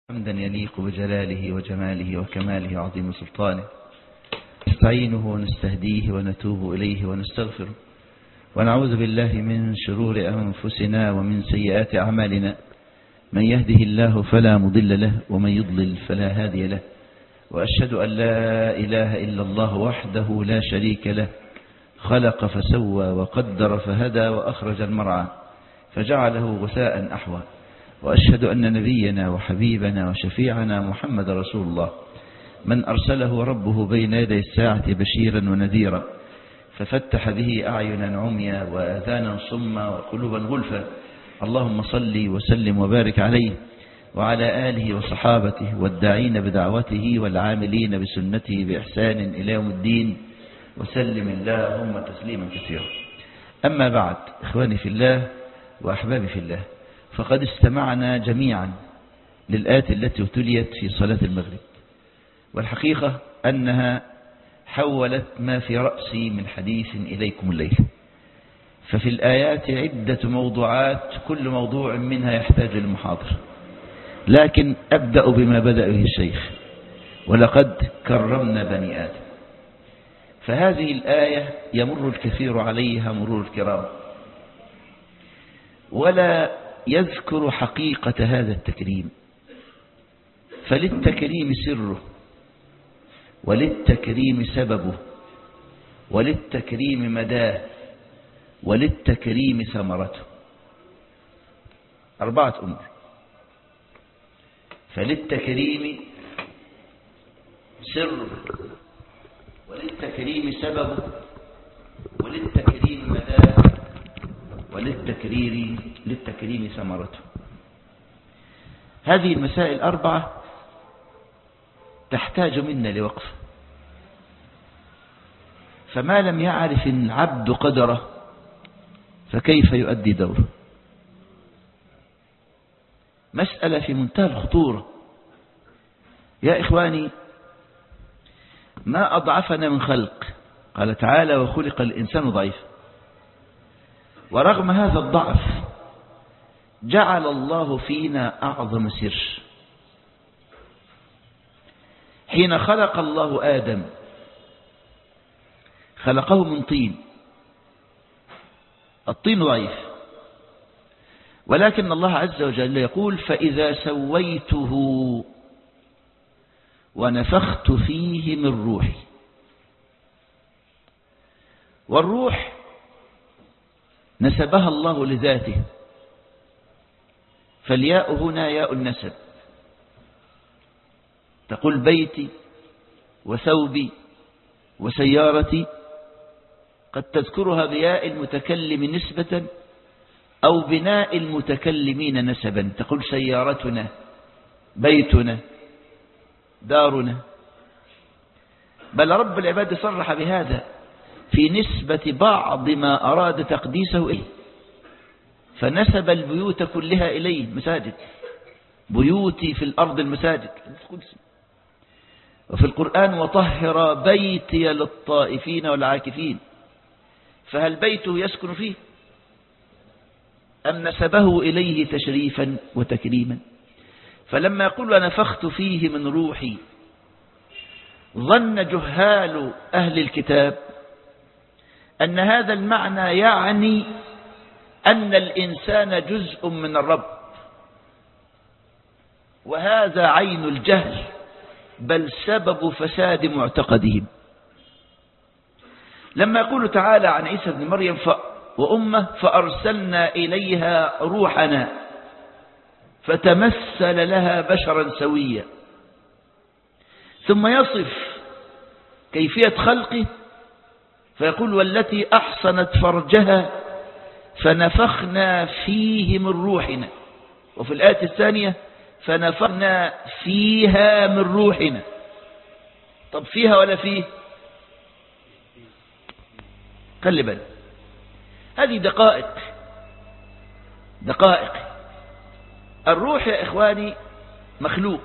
حمدا يليق بجلاله وجماله وكماله عظيم سلطانه، نستعينه ونستهديه ونتوب إليه ونستغفره، ونعوذ بالله من شرور أنفسنا ومن سيئات أعمالنا. من يهده الله فلا مضل له ومن يضلل فلا هادي له، وأشهد أن لا إله إلا الله وحده لا شريك له، خلق فسوى وقدر فهدى وأخرج المرعى فجعله غثاء أحوى. وأشهد أن نبينا وحبيبنا وشفيعنا محمد رسول الله، من أرسله ربه بين يدي الساعة بشيرا ونذيرا، ففتح به أعينا عميا وآذانا صما وقلوبا غلفا. اللهم صل وسلم وبارك عليه وعلى آله وصحابته والداعين بدعوته والعاملين بسنته بإحسان إلى يوم الدين، وسلم اللهم تسليما كثيرا. أما بعد، إخواني في الله وأحبابي في الله، فقد استمعنا جميعا للآيات التي ابتليت في صلاة المغرب، والحقيقة أنها حولت ما في رأسي من حديث إليكم الليل. ففي الآيات عدة موضوعات، كل موضوع منها يحتاج للمحاضرة، لكن أبدأ بما بدأ به الشيخ: ولقد كرمنا بني آدم. فهذه الآية يمر الكثير عليها مرور الكرام، ولا يذكر حقيقة هذا التكريم. فللتكريم سره، وللتكريم سببه، وللتكريم مداه، وللتكريم ثمرته. 4 أمور: فللتكريم سر، وللتكريم سببه، وللتكريم مداه، للتكريم ثمرته. هذه المسائل 4 تحتاج منا لوقف، فما لم يعرف العبد قدره فكيف يؤدي دوره؟ مسألة في منتهى الخطورة يا إخواني. ما أضعفنا من خلق، قال تعالى: وخلق الإنسان ضعيفا. ورغم هذا الضعف جعل الله فينا أعظم سر. حين خلق الله آدم خلقه من طين. الطين ضعيف، ولكن الله عز وجل يقول: فإذا سويته ونفخت فيه من روحي. والروح نسبها الله لذاته، فالياء هنا ياء النسب. تقول بيتي وثوبي وسيارتي، قد تذكرها بياء المتكلم نسبة أو بناء المتكلمين نسبا. تقول سيارتنا، بيتنا، دارنا. بل رب العباد صرح بهذا في نسبة بعض ما أراد تقديسه إليه، فنسب البيوت كلها إليه مساجد. بيوتي في الأرض المساجد. وفي القرآن: وطهر بيتي للطائفين والعاكفين. فهل بيته يسكن فيه أم نسبه إليه تشريفا وتكريما؟ فلما يقول: ونفخت فيه من روحي، ظن جهال أهل الكتاب أن هذا المعنى يعني أن الإنسان جزء من الرب، وهذا عين الجهل، بل سبب فساد معتقدهم. لما يقول تعالى عن عيسى بن مريم وأمه: فأرسلنا إليها روحنا فتمثل لها بشرا سويا، ثم يصف كيفية خلقه فيقول: والتي أحصنت فرجها فنفخنا فيه من روحنا. وفي الآية الثانية: فنفخنا فيها من روحنا. طب فيها ولا فيه؟ خلي بالك، هذه دقائق. الروح يا إخواني مخلوق.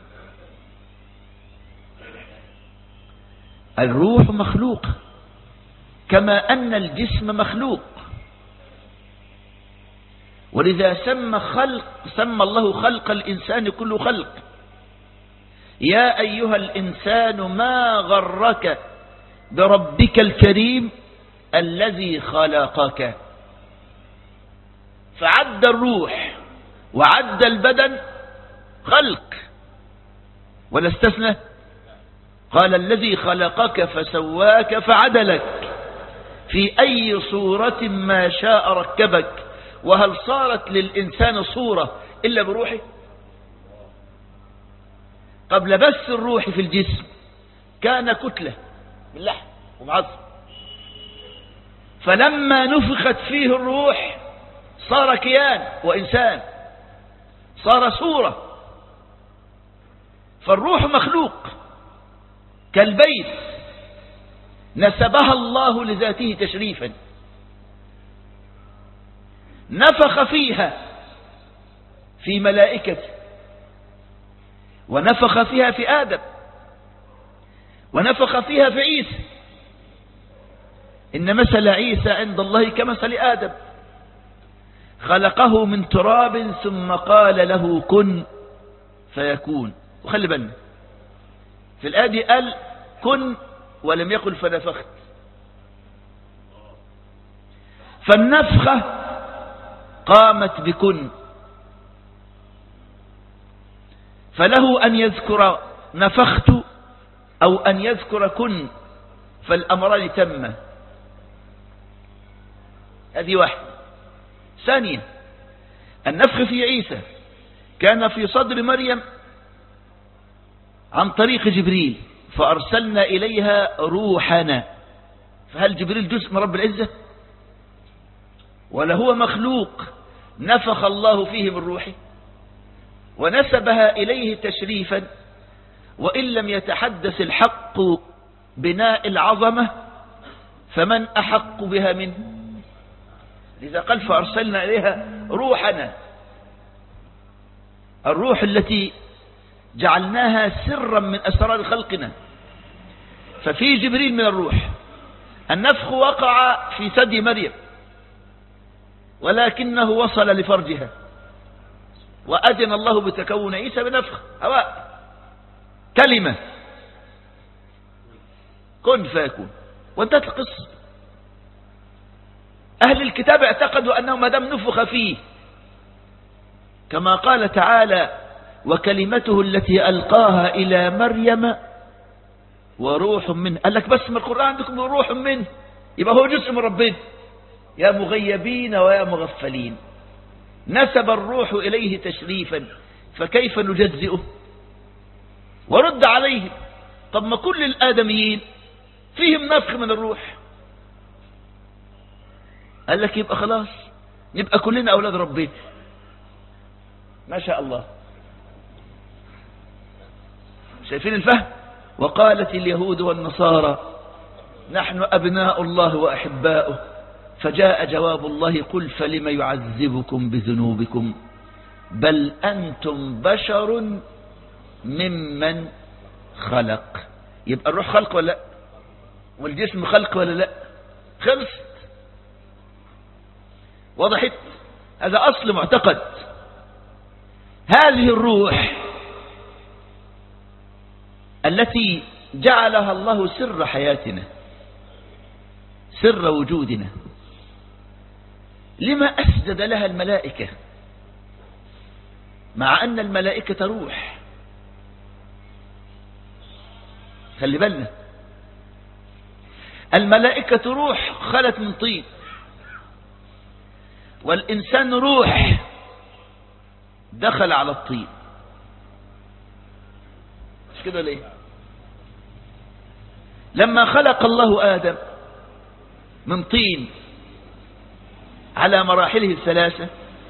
الروح مخلوق كما أن الجسم مخلوق. ولذا سمى الله خلق الإنسان كله خلق، يا أيها الإنسان ما غرك بربك الكريم الذي خلقك. فعد الروح وعد البدن خلق ولا استثنى؟ قال الذي خلقك فسواك فعدلك في أي صورة ما شاء ركبك. وهل صارت للإنسان صورة إلا بروحه؟ قبل بث الروح في الجسم كان كتلة من لحم وعظم، فلما نفخت فيه الروح صار كيان وإنسان، صار صورة. فالروح مخلوق كالبيت نسبها الله لذاته تشريفا، نفخ فيها في ملائكته، ونفخ فيها في آدم، ونفخ فيها في عيسى. إن مثل عيسى عند الله كمثل آدم، خلقه من تراب ثم قال له كن فيكون. وخلي بالنا في الآية دي قال كن ولم يقل فنفخت. فالنفخة قامت بكن، فله أن يذكر نفخت أو أن يذكر كن، فالأمران تم. هذه واحدة. ثانيا النفخ في عيسى كان في صدر مريم عن طريق جبريل، فأرسلنا إليها روحنا. فهل جبريل جزء من رب العزة ولا هو مخلوق نفخ الله فيه من روحه ونسبها إليه تشريفا؟ وإن لم يتحدث الحق بناء العظمة فمن أحق بها منه؟ لذا قال فأرسلنا إليها روحنا، الروح التي جعلناها سرا من أسرار خلقنا. ففي جبريل من الروح. النفخ وقع في ثدي مريم ولكنه وصل لفرجها، وأذن الله بتكون عيسى بنفخ هواء، كلمة كن فيكون، وانتهت القصة. أهل الكتاب اعتقدوا أنه ما دام نفخ فيه كما قال تعالى وكلمته التي ألقاها إلى مريم وروح منه. قال لك بس ما القرآن عندكم روح منه، يبقى هو جزء من ربنا. يا مغيبين ويا مغفلين، نسب الروح إليه تشريفا، فكيف نجزئه؟ ورد عليه طب ما كل الآدميين فيهم نفخ من الروح. قال لك يبقى خلاص نبقى كلنا أولاد ربنا. ما شاء الله. شايفين الفهم؟ وقالت اليهود والنصارى نحن أبناء الله وأحباؤه، فجاء جواب الله قل فلم يعذبكم بذنوبكم بل أنتم بشر ممن خلق. يبقى الروح خلق ولا لا؟ والجسم خلق ولا لا؟ خلصت. وضحت؟ هذا أصل معتقد. هذه الروح التي جعلها الله سر حياتنا، سر وجودنا، لما أسجد لها الملائكة مع أن الملائكة روح؟ خلي بالنا، الملائكة روح خلت من طين، والإنسان روح دخل على الطين. مش كده ليه؟ لما خلق الله آدم من طين على مراحله الثلاثة،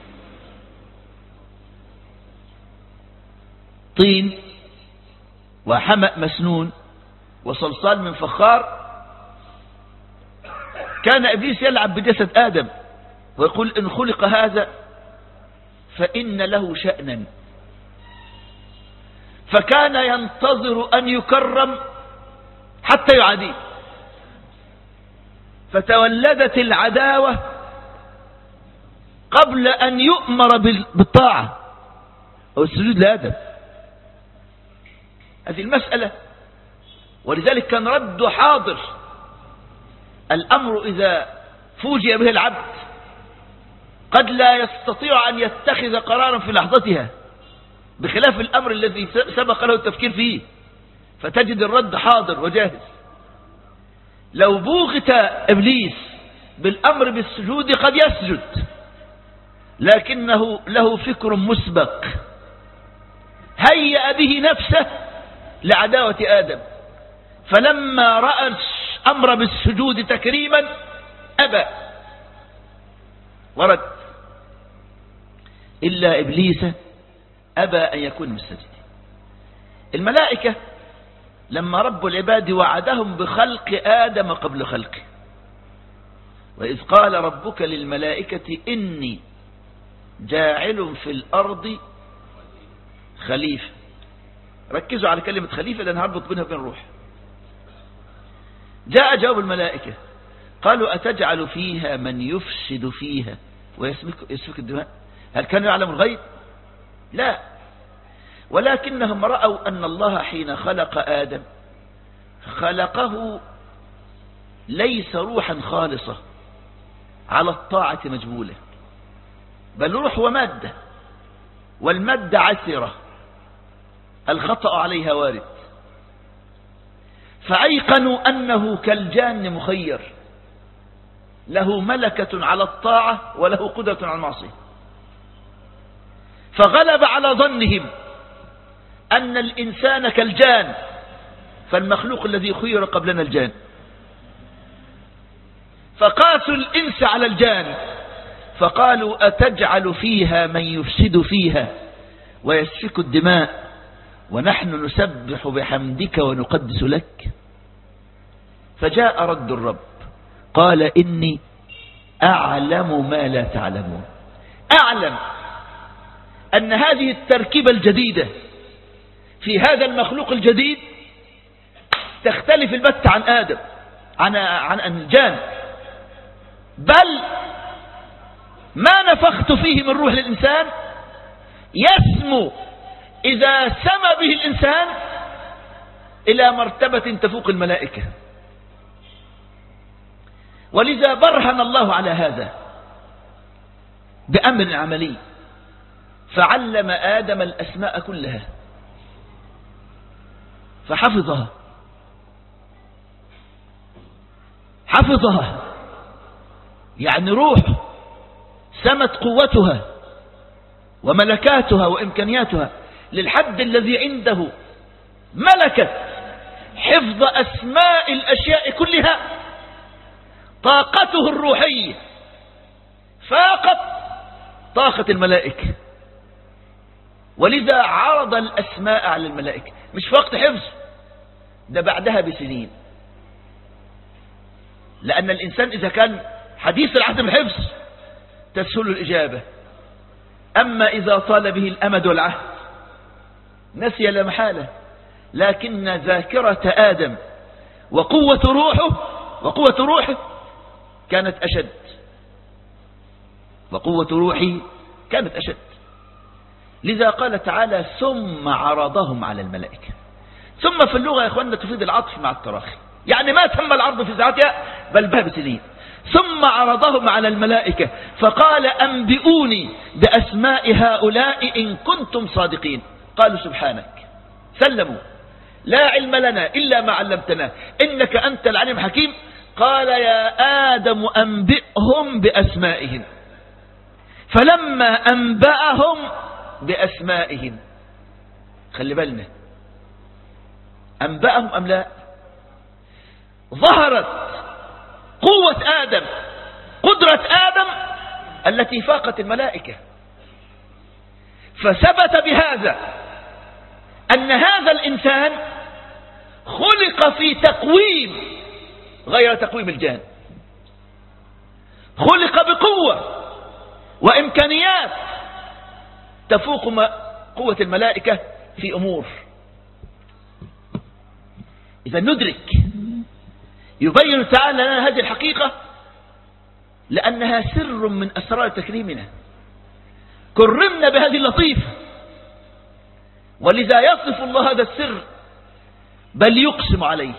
طين وحمأ مسنون وصلصال من فخار، كان إبليس يلعب بجسد آدم ويقول إن خلق هذا فإن له شأنا، فكان ينتظر أن يكرم حتى يعاديه، فتولدت العداوة قبل أن يؤمر بالطاعة أو السجود لآدم. هذه المسألة. ولذلك كان رد حاضر. الأمر إذا فوجئ به العبد قد لا يستطيع أن يتخذ قرارا في لحظتها، بخلاف الأمر الذي سبق له التفكير فيه، فتجد الرد حاضر وجاهز. لو بوغت إبليس بالأمر بالسجود قد يسجد، لكنه له فكر مسبق هيأ به نفسه لعداوة آدم، فلما رأى الأمر بالسجود تكريما أبى ورد، إلا إبليس أبى أن يكون مستجد. الملائكة لما رب العباد وعدهم بخلق آدم قبل خلقه، وإذ قال ربك للملائكة إني جاعل في الأرض خليفة. ركزوا على كلمة خليفة لأن هربط بينها وبين الروح. جاء جواب الملائكة قالوا أتجعل فيها من يفسد فيها ويسفك الدماء؟ هل كانوا يعلم الغيب؟ لا، ولكنهم رأوا أن الله حين خلق آدم خلقه ليس روحا خالصة على الطاعة مجبولة، بل روح ومادة، والمادة عسرة الخطأ عليها وارد، فأيقنوا أنه كالجان مخير له ملكة على الطاعة وله قدرة على المعصية، فغلب على ظنهم أن الإنسان كالجان، فالمخلوق الذي خير قبلنا الجان، فقاسوا الإنس على الجان فقالوا أتجعل فيها من يفسد فيها ويسفك الدماء ونحن نسبح بحمدك ونقدس لك؟ فجاء رد الرب قال إني أعلم ما لا تعلمون. أعلم أن هذه التركيبة الجديدة في هذا المخلوق الجديد تختلف البت عن آدم عن الجان، بل ما نفخت فيه من روح الإنسان يسمو إذا سمى به الإنسان إلى مرتبة تفوق الملائكة. ولذا برهن الله على هذا بأمر عملي، فعلم آدم الأسماء كلها فحفظها يعني روح سمت قوتها وملكاتها وإمكانياتها للحد الذي عنده ملكة حفظ أسماء الأشياء كلها. طاقته الروحية فاقت طاقة الملائكة، ولذا عرض الأسماء على الملائكة، مش في وقت حفظ، ده بعدها بسنين، لأن الإنسان إذا كان حديث العهد بالحفظ تسهل الإجابة، أما إذا طال به الأمد والعهد نسي لا محالة. لكن ذاكرة آدم وقوة روحه كانت أشد، وقوة روحي كانت أشد. لذا قال تعالى ثم عرضهم على الملائكة. ثم في اللغة يا أخواننا تفيد العطف مع التراخي، يعني ما تم العرض في ساعتها بل باب سنين. ثم عرضهم على الملائكة فقال أنبئوني بأسماء هؤلاء إن كنتم صادقين. قالوا سبحانك، سلموا، لا علم لنا إلا ما علمتنا إنك أنت العليم الحكيم. قال يا آدم أنبئهم بأسمائهم. فلما أنبأهم بأسمائهم، خلي بالنا، أنبأهم أم لا؟ ظهرت قوة آدم، قدرة آدم التي فاقت الملائكة، فثبت بهذا أن هذا الإنسان خلق في تقويم غير تقويم الجان، خلق بقوة وإمكانيات تفوق قوة الملائكة في أمور. إذا ندرك، يبين تعالى لنا هذه الحقيقة لأنها سر من أسرار تكريمنا، كرمنا بهذه اللطيفة. ولذا يصف الله هذا السر بل يقسم عليه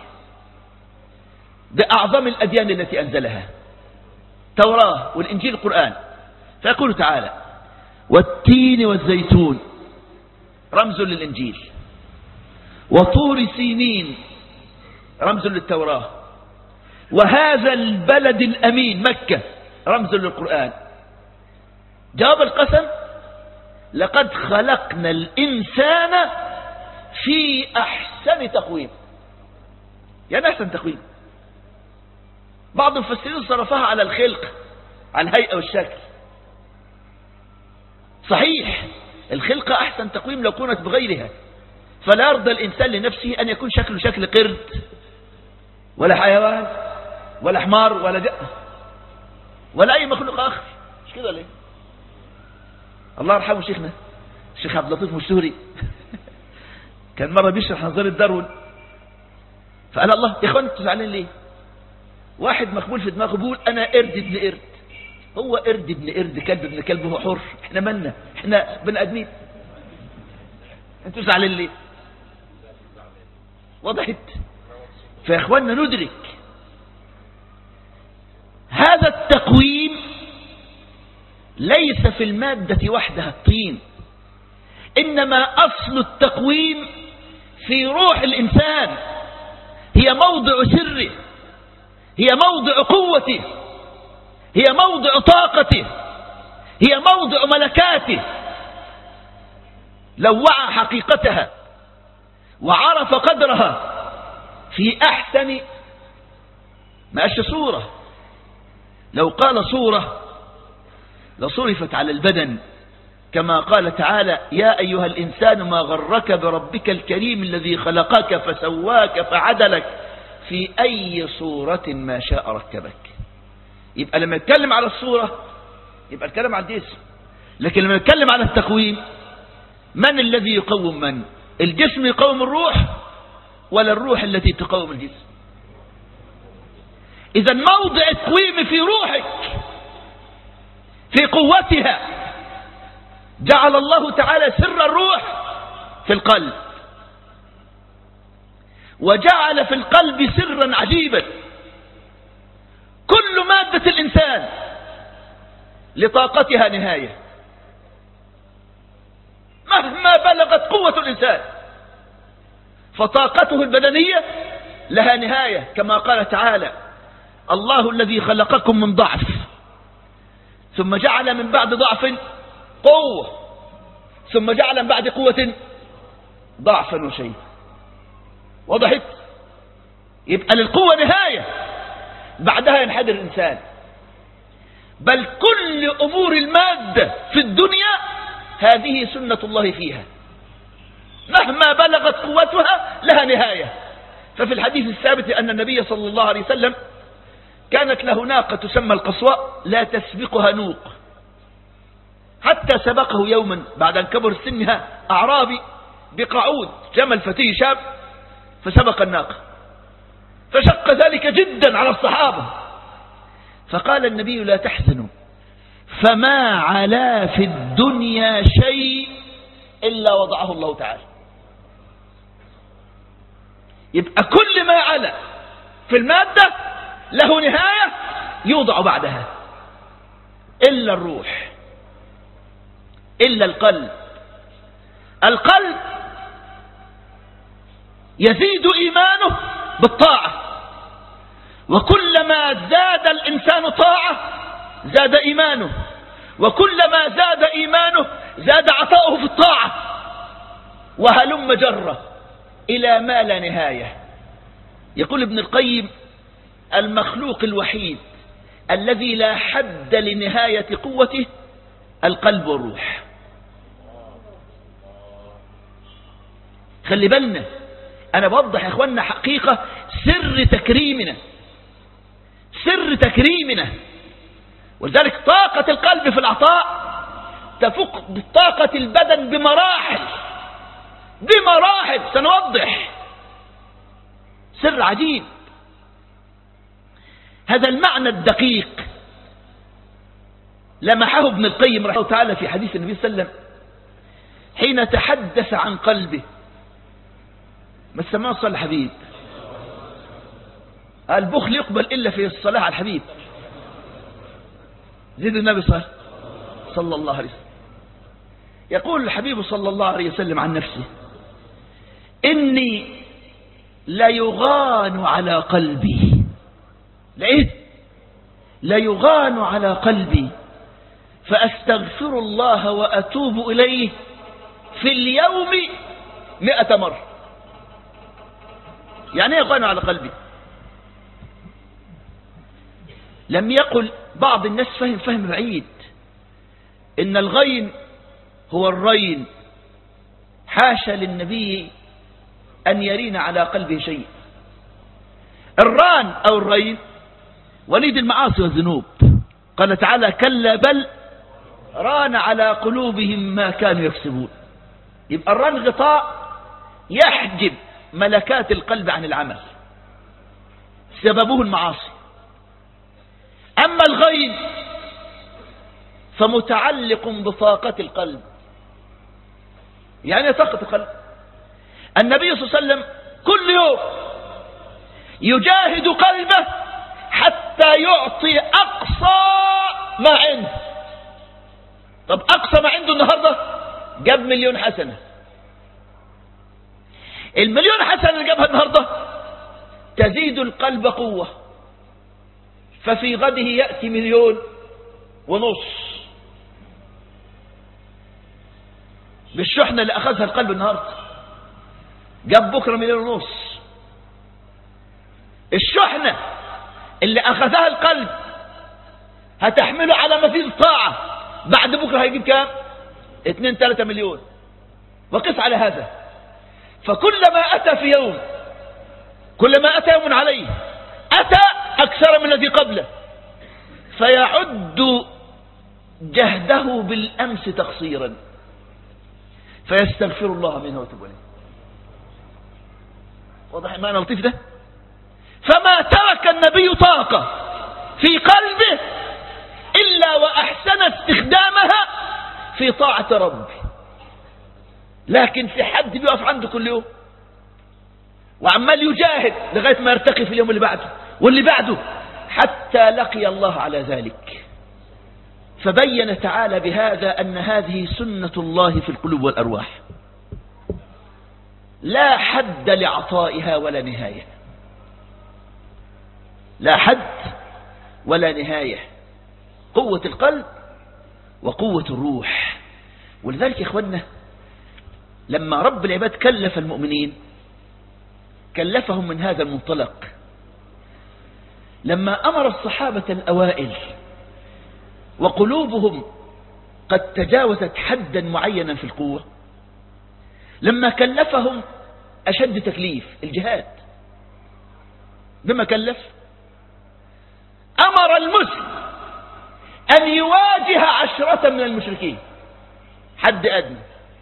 بأعظم الأديان التي أنزلها، توراة والإنجيل القرآن، فيقول تعالى: والتين والزيتون رمز للإنجيل، وطور سينين رمز للتوراة، وهذا البلد الأمين مكة رمز للقرآن. جواب القسم: لقد خلقنا الإنسان في أحسن تقويم. يعني أحسن تقويم. بعض المفسرين صرفها على الخلق، على الهيئة والشكل. صحيح، الخلقة أحسن تقويم لو كانت بغيرها، فلا يرضى الإنسان لنفسه أن يكون شكله شكل قرد ولا حيوان ولا حمار ولا أي مخلوق آخر. مش كده ليه؟ الله يرحمه شيخنا الشيخ عبد اللطيف مشتوري كان مرة بيشرح نظرية داروين، فقال: الله يا اخوان انتوا زعلانين ليه؟ واحد مقبول في دماغه بيقول انا قرد ابن قرد. هو قرد ابن قرد، كلب ابن كلب، هو حر، احنا مالنا، احنا بني ادمين. انتوا زعلانين ليه؟ وضحت؟ فيا اخواننا ندرك هذا التقويم ليس في المادة وحدها الطين، إنما أصل التقويم في روح الإنسان، هي موضع سره، هي موضع قوته، هي موضع طاقته، هي موضع ملكاته. لو وعى حقيقتها وعرف قدرها في أحسن ما أشى صورة. لو قال صورة لصرفت على البدن، كما قال تعالى: يا أيها الإنسان ما غرك بربك الكريم الذي خلقك فسواك فعدلك في أي صورة ما شاء ركبك. يبقى لما يتكلم على الصورة يبقى الكلام عن الجسم، لكن لما يتكلم على التقويم، من الذي يقوم من؟ الجسم يقوم الروح ولا الروح التي تقوم الجسم؟ إذا موضع التقويم في روحك، في قوتها. جعل الله تعالى سر الروح في القلب، وجعل في القلب سرا عجيبا. كل مادة الإنسان لطاقتها نهاية، مهما بلغت قوة الإنسان، فطاقته البدنية لها نهاية، كما قال تعالى: الله الذي خلقكم من ضعف ثم جعل من بعد ضعف قوة ثم جعل من بعد قوة ضعفا وشيء. وضحت؟ يبقى للقوة نهاية، بعدها ينحدر الإنسان. بل كل أمور المادة في الدنيا هذه سنة الله فيها، مهما بلغت قوتها لها نهاية. ففي الحديث الثابت أن النبي صلى الله عليه وسلم كانت له ناقة تسمى القصواء لا تسبقها نوق، حتى سبقه يوما بعد أن كبر سنها أعرابي بقعود جمل فتي شاب، فسبق الناقة، فشق ذلك جدا على الصحابة. فقال النبي: لا تحزنوا، فما علا في الدنيا شيء إلا وضعه الله تعالى. يبقى كل ما علا في المادة له نهاية يوضع بعدها، إلا الروح، إلا القلب. القلب يزيد إيمانه بالطاعة، وكلما زاد الإنسان طاعة زاد إيمانه، وكلما زاد إيمانه زاد عطاؤه في الطاعة، وهلم جرة إلى ما لا نهاية. يقول ابن القيم: المخلوق الوحيد الذي لا حد لنهاية قوته القلب والروح. خلي بالنا، أنا بوضح يا إخواننا حقيقة سر تكريمنا، سر تكريمنا. ولذلك طاقة القلب في العطاء تفوق طاقة البدن بمراحل، بمراحل. سنوضح سر عجيب. هذا المعنى الدقيق لمحه ابن القيم رحمه الله تعالى في حديث النبي صلى الله عليه وسلم حين تحدث عن قلبه، ما تسمعوا الصلاة على الحبيب. البخل يقبل إلا في الصلاة على الحبيب. زيد النبي صلى الله عليه وسلم. يقول الحبيب صلى الله عليه وسلم عن نفسه: إني ليغان على قلبي. لإيه؟ ليغان على قلبي فأستغفر الله وأتوب إليه في اليوم 100 مرة. يعني ايه يغان على قلبي؟ لم يقل بعض الناس فهم بعيد إن الغين هو الرين. حاشا للنبي أن يرين على قلبه شيء. الران أو الرين وليد المعاصي والذنوب. قال تعالى: كلا بل ران على قلوبهم ما كانوا يكسبون. يبقى الران غطاء يحجب ملكات القلب عن العمل، سببه المعاصي. أما الغين فمتعلق بطاقة القلب. يعني طاقة القلب. النبي صلى الله عليه وسلم كل يوم يجاهد قلبه حتى يعطي أقصى ما عنده. طب أقصى ما عنده النهاردة جاب 1,000,000 حسنة. 1,000,000 حسنة اللي جابها النهاردة تزيد القلب قوة، ففي غده يأتي 1,500,000 بالشحنة اللي أخذها القلب النهاردة. جاب بكرة 1,500,000. الشحنة اللي أخذها القلب هتحمله على مزيد طاعة، بعد بكرة هيجيب كام؟ 2-3 مليون. وقس على هذا. فكلما أتى في يوم، كلما أتى يوم عليه أتى أكثر من الذي قبله، فيعد جهده بالأمس تقصيرا فيستغفر الله منه ويتوب إليه. واضح معنى لطيف ده؟ فما ترك النبي طاقة في قلبه إلا وأحسن استخدامها في طاعة ربه. لكن في حد بيقف عنده كل يوم وعمال يجاهد لغاية ما يرتقي في اليوم اللي بعده واللي بعده حتى لقي الله على ذلك. فبين تعالى بهذا أن هذه سنة الله في القلوب والأرواح، لا حد لعطائها ولا نهاية. لا حد ولا نهاية. قوة القلب وقوة الروح. ولذلك يا إخوانا لما رب العباد كلف المؤمنين كلفهم من هذا المنطلق. لما أمر الصحابة الأوائل وقلوبهم قد تجاوزت حدا معينا في القوة، لما كلفهم أشد تكليف الجهاد، بما كلف أمر المسلم أن يواجه 10 من المشركين. حد أدنى،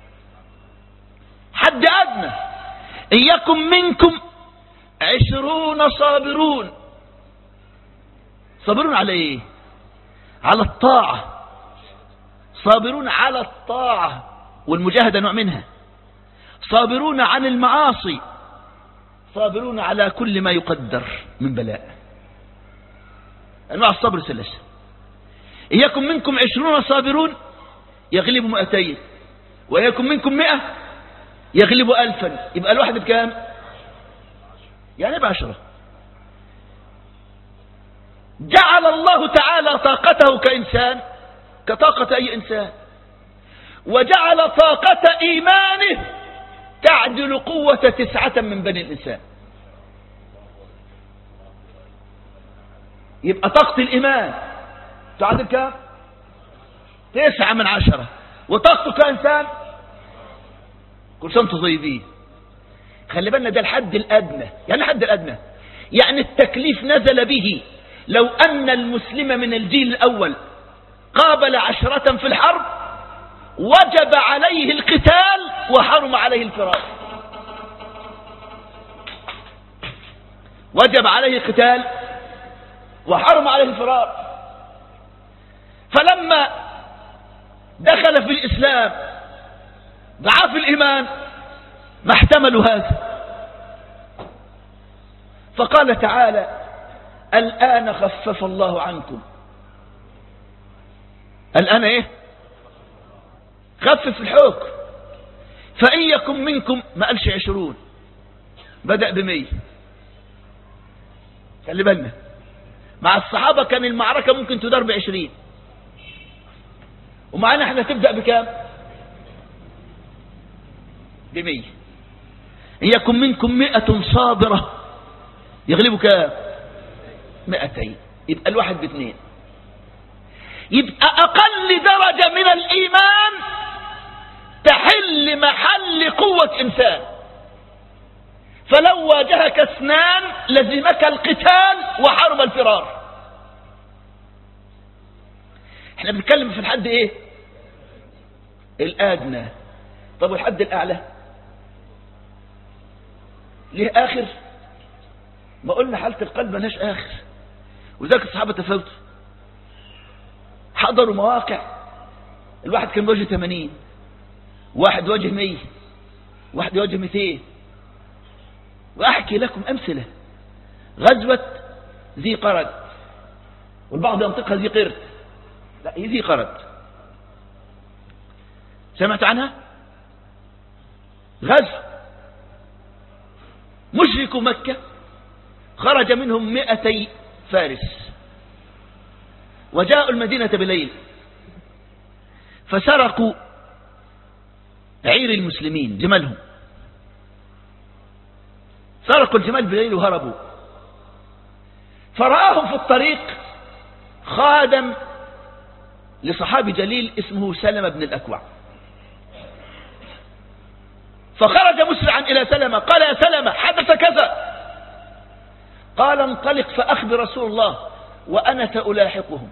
حد أدنى. إن يكن منكم 20 صابرون. صابرون على إيه؟ على الطاعة. صابرون على الطاعة والمجاهدة نوع منها. صابرون عن المعاصي. صابرون على كل ما يقدر من بلاء. أنواع الصبر 3. إن يكن منكم 20 صابرون يغلبوا 200، وإن يكن منكم 100 يغلبوا 1000. يبقى الواحد بكام؟ يعني ب10. جعل الله تعالى طاقته كإنسان كطاقة أي إنسان، وجعل طاقة إيمانه تعدل قوة 9 من بني الإنسان. يبقى طاقة الإيمان تعدل كام؟ 9 من 10. وطاقته كإنسان كل سنة طيبين. خلي بالنا ده الحد الأدنى. يعني الحد الأدنى يعني التكليف نزل به. لو أن المسلم من الجيل الأول قابل 10 في الحرب وجب عليه القتال وحرم عليه الفرار. وجب عليه القتال وحرم عليه الفرار. فلما دخل في الإسلام ضعاف الإيمان ما احتملوا هذا، قال تعالى الآن خفف الله عنكم. الآن ايه؟ خفف الحكم. فإن يكن منكم، ما قالش 20، بدأ ب100. خلي بالنا، مع الصحابة كان المعركة ممكن تدار ب20، ومعنا احنا تبدأ بكام؟ ب100. إن يكن منكم 100 صابرة يغلبوا كام؟ 200. يبقى الواحد ب2. يبقى أقل درجة من الإيمان تحل محل قوة إنسان. فلو واجهك 2 لزمك القتال وحرم الفرار. احنا بنتكلم في الحد ايه؟ الأدنى. طب والحد الأعلى ليه آخر؟ ما قلنا حالة القلب ملهاش آخر. وذلك الصحابة تفاوتوا، حضروا مواقع الواحد كان بيواجه 80، واحد يواجه 100، واحد يواجه 200. وأحكي لكم أمثلة. غزوة ذي قرد، والبعض ينطقها ذي قرد، لا هي ذي قرد. سمعت عنها؟ غزو مشركوا مكة، خرج منهم 200 فارس، وجاءوا المدينة بليل، فسرقوا عير المسلمين، جمالهم. سرقوا الجمال بليل وهربوا. فرآهم في الطريق خادم لصحابي جليل اسمه سلمة بن الأكوع، فخرج مسرعا إلى سلمة، قال يا سلمة حدث كذا. قال انطلق فأخبر رسول الله وأنا سألاحقهم.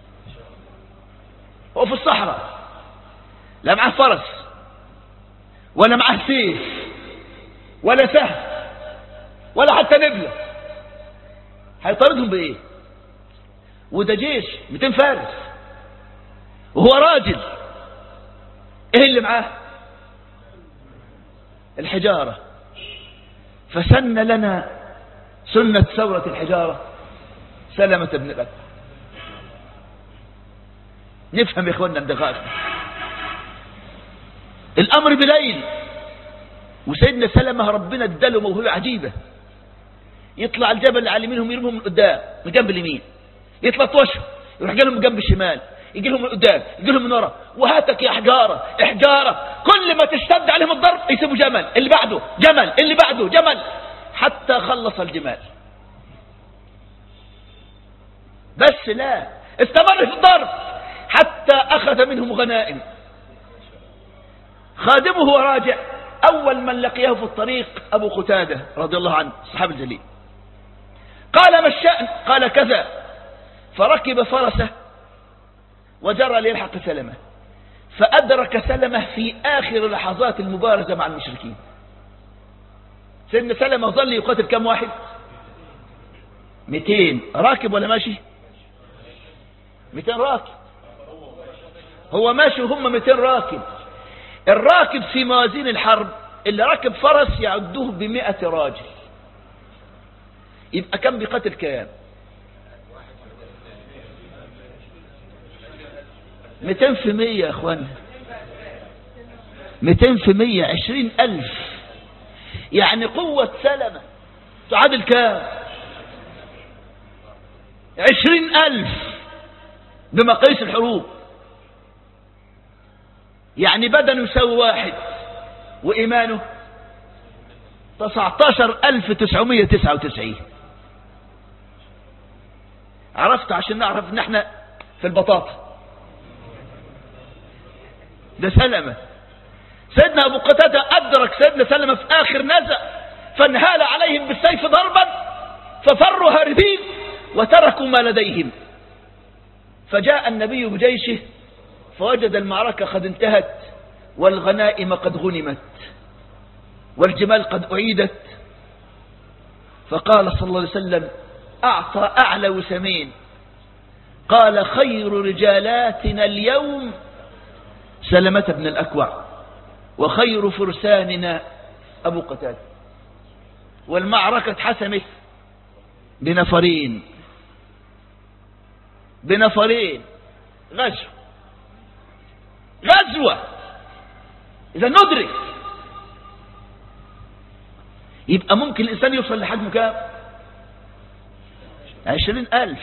هو في الصحراء، لا معه فرس ولا معه سيف ولا سهم ولا حتى نبلة، هيطاردهم بإيه؟ وده جيش 200 فارس، وهو راجل. ايه اللي معاه؟ الحجارة. فسن لنا سنة ثورة الحجارة سلمة بن الأكوع. نفهم يا اخواننا الدقائق. الأمر بليل، وسيدنا سلمة ربنا اداله موهبة عجيبة. يطلع الجبل اللي على يمينهم يرمهم من قدام، من جنب اليمين، يطلع طوشه يروح جالهم من جنب الشمال، يجي لهم من قدام، يجي لهم من ورا، وهاتك يا حجارة احجارة. كل ما تشتد عليهم الضرب يسيبوا جمل، اللي بعده جمل، اللي بعده جمل، حتى خلص الجمال. بس لا، استمر في الضرب حتى أخذ منهم غنائم. خادمه هو راجع، أول من لقيه في الطريق أبو قتادة رضي الله عنه الصحابي الجليل. قال ما الشأن؟ قال كذا. فركب فرسه وجرى ليلحق سلمة، فأدرك سلمة في آخر لحظات المبارزة مع المشركين. سيدنا سلمة ظل يقاتل كم واحد؟ 200. راكب ولا ماشي؟ 200 راكب. هو ماشي وهم 200 راكب. الراكب في موازين الحرب اللي راكب فرس يعدوه ب100 راجل. يبقى كم بقتل كام؟ 200 في 100 يا اخوانا، 200 في 100 20,000. يعني قوة سلمة تعادل كام؟ 20,000 بمقاييس الحروب. يعني بدنه يساوي 1 وإيمانه 19,999. عرفت؟ عشان نعرف ان احنا في البطاطا. ده سلمة. سيدنا أبو قتادة أدرك سيدنا سلمة في آخر نزع، فانهال عليهم بالسيف ضربا ففروا هاربين وتركوا ما لديهم. فجاء النبي بجيشه فوجد المعركة قد انتهت، والغنائم قد غنمت، والجمال قد أعيدت. فقال صلى الله عليه وسلم: أعطى أعلى وسمين، قال: خير رجالاتنا اليوم سلمة بن الأكوع، وخير فرساننا أبو قتادة. والمعركة اتحسمت بنفرين غزوة. إذا ندرك يبقى ممكن الإنسان يوصل لحجم كام؟ 20,000.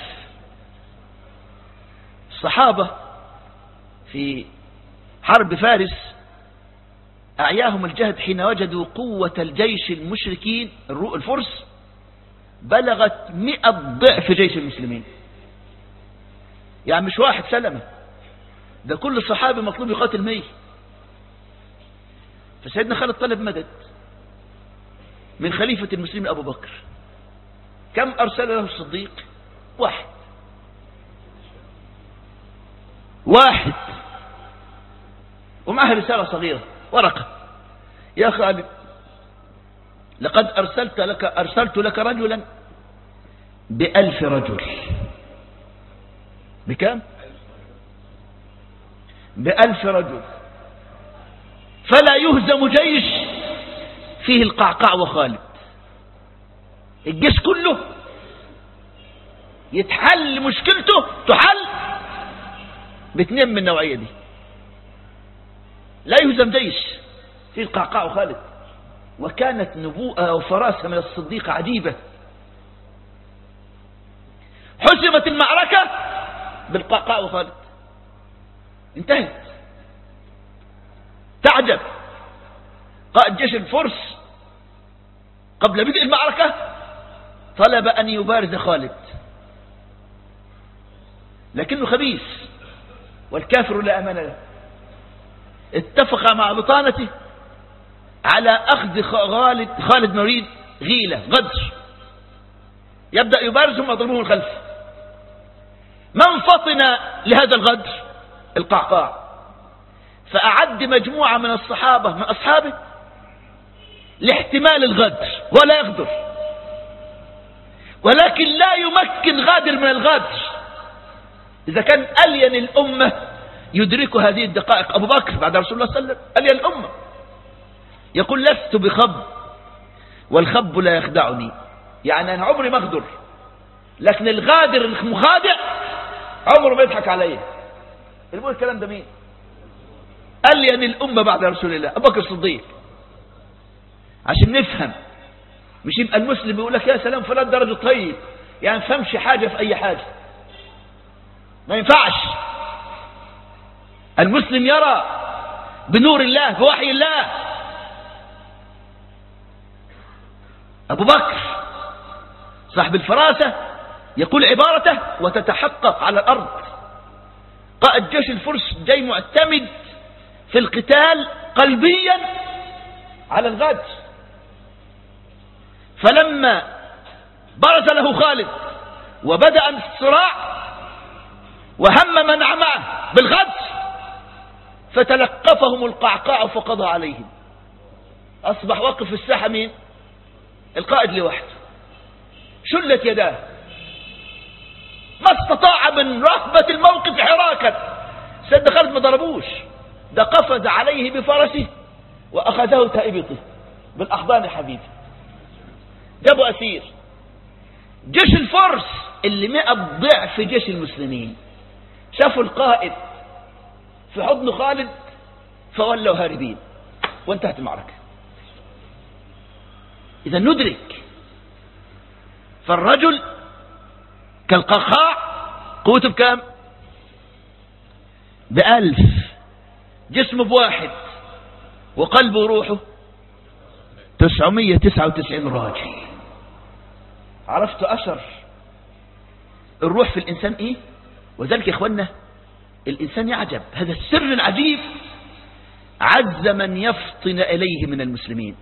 الصحابة في حرب فارس أعياهم الجهد حين وجدوا قوة الجيش المشركين الفرس بلغت 100 ضعف جيش المسلمين. يعني مش واحد سلمة، ده كل صحابي مطلوب يقاتل 100. فسيدنا خالد طلب مدد من خليفة المسلمين أبو بكر. كم أرسل له الصديق؟ واحد ومعه رسالة صغيرة، ورقة: يا خالد، لقد أرسلت لك رجلا ب1000 رجل. بكم؟ ب1000 رجل، فلا يهزم جيش فيه القعقاع وخالد. الجيش كله يتحل مشكلته، تحل باثنين من النوعية دي. لا يهزم جيش فيه القعقاع وخالد. وكانت نبوءة وفراسة من الصديق عجيبة. حسمت المعركة بالقعقاع وخالد، انتهت. تعجب قائد جيش الفرس قبل بدء المعركة طلب أن يبارز خالد، لكنه خبيث والكافر لا أمان له. اتفق مع بطانته على أخذ خالد مريد غيلة غدر، يبدأ يبارزهم ويضربهم الخلف. من فطن لهذا الغدر؟ القعقاع. فأعد مجموعة من الصحابة من أصحابه لاحتمال الغدر، ولا يغدر، ولكن لا يمكن غادر من الغدر. إذا كان ألين الأمة يدرك هذه الدقائق أبو بكر بعد رسول الله صلى الله عليه وسلم، ألين الأمة، يقول: لست بخب والخب لا يخدعني. يعني أنا عمري ما أغدر، لكن الغادر المخادع عمره ما يضحك علي. اللي بيقول الكلام ده مين؟ ألين الأمة بعد رسول الله أبو بكر الصديق. عشان نفهم، مش يبقى المسلم يقول لك: يا سلام فلان ده رجل طيب، يعني فهمش حاجة في أي حاجة. ما ينفعش. المسلم يرى بنور الله بوحي الله. أبو بكر صاحب الفراسة يقول عبارته وتتحقق على الأرض. قائد جيش الفرس جاي معتمد في القتال قلبيا على الغدر. فلما برز له خالد وبدأ الصراع وهم من معه بالغدر فتلقفهم القعقاع فقضى عليهم. أصبح واقف في الساحة مين؟ القائد لوحده، شلت يداه، ما استطاع من رهبة الموقف حراكا. سيدنا خالد ما ضربوش، ده قفز عليه بفرسه وأخذه تائبته بالأحضان حبيبي، جابوا أسير. جيش الفرس اللي 100 ضعف جيش المسلمين شافوا القائد في حضن خالد فولوا هاربين وانتهت المعركة. إذا ندرك، فالرجل كالقعقاع قوته بكام؟ ب1000، جسمه بواحد وقلبه وروحه 999 راجل. عرفت أثر الروح في الإنسان إيه؟ وذلك يا إخوانا الإنسان يعجب، هذا السر العجيب عز من يفطن إليه من المسلمين.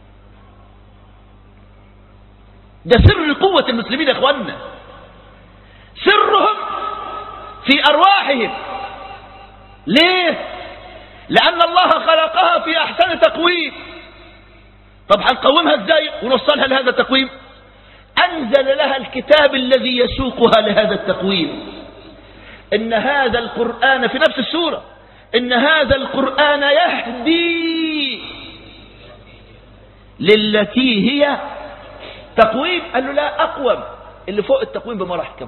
ده سر قوة المسلمين يا إخوانا، سرهم في أرواحهم. ليه؟ لأن الله خلقها في أحسن تقويم. طب هنقومها ازاي ونوصلها لهذا التقويم؟ أنزل لها الكتاب الذي يسوقها لهذا التقويم. إن هذا القرآن في نفس السورة، إن هذا القرآن يهدي للتي هي تقويم. قال له لا أقوم، اللي فوق التقويم بمراحل كم.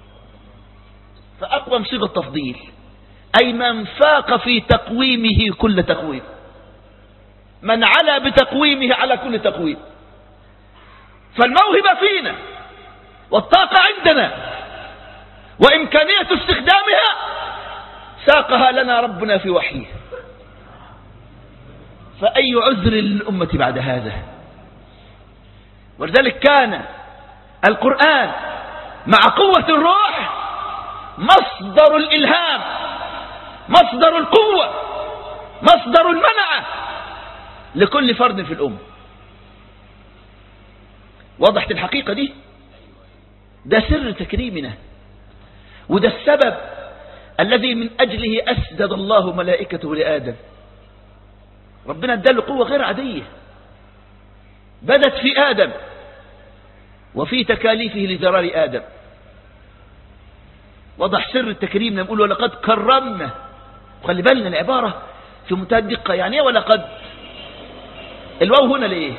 فأقوم صيغة تفضيل، أي من فاق في تقويمه كل تقويم، من علا بتقويمه على كل تقويم. فالموهبة فينا والطاقة عندنا وإمكانية استخدامها ساقها لنا ربنا في وحيه، فأي عذر للأمة بعد هذا؟ ولذلك كان القرآن مع قوة الروح مصدر الإلهام، مصدر القوة، مصدر المنعة لكل فرد في الأمة. وضحت الحقيقة دي؟ ده سر تكريمنا، وده السبب الذي من أجله أسجد الله ملائكته لآدم. ربنا اداله قوة غير عادية بدت في آدم وفي تكاليفه لذرار آدم. وضح سر التكريم. نقول ولقد كرمنا، وخلي بالنا العبارة في منتهى الدقة. يعني ايه ولقد؟ الواو هنا ليه؟